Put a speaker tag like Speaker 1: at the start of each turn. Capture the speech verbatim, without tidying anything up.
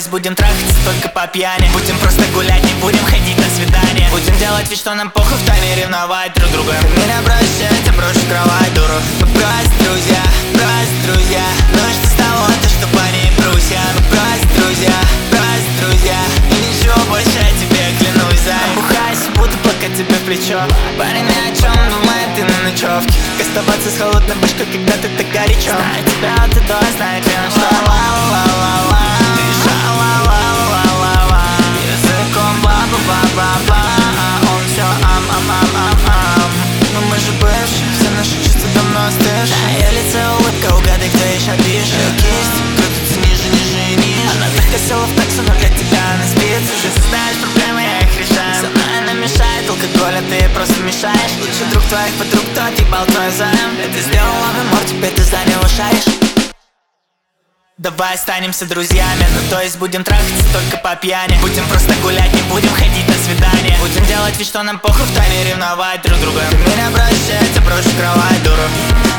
Speaker 1: есть будем трахаться только по пьяни. Будем просто гулять, не будем ходить на свидание. Будем делать вид, что нам похуй, в тайне ревновать друг друга. Ты меня бросить, я брошу кровать, дуру. Мы просто друзья, просто друзья. Ну и что с того, то что парни брусья. Мы просто друзья, просто друзья. И ничего больше я тебе клянусь, зай. Бухайся, буду плакать тебе в плечо. Парень ни о чем думает, ты на ночевке. Как оставаться с холодной башкой, когда ты так горячо. Знаю тебя от и до, знает ли он, что ла-ла-ла-ла-ла. Ты ша-ла-ла-ла-ла-ла. Языком бла-бла-бла-бла. А он все ам-ам-ам-ам-ам. Но мы же бывшие, все наши чувства давно остывшие. На ее лице улыбка, угадай, кто еще пишет. Ее кисть крутится ниже, ниже и ниже. Она так осела в таксу, но для тебя она спится. Уже знаешь проблемы, я их решаю. Со мной она мешает, алкоголь, а ты ей просто мешаешь. Лучший друг твоих подруг, кто отъебал твой займ. Это сделала мемор, теперь ты за него шаришь. Давай останемся друзьями, ну то есть будем трахаться только по пьяни. Будем просто гулять, не будем ходить на свидание. Будем делать вид, что нам похуй, в тайне ревновать друг друга. Ты меня бросить, я брошу кровать, дуру.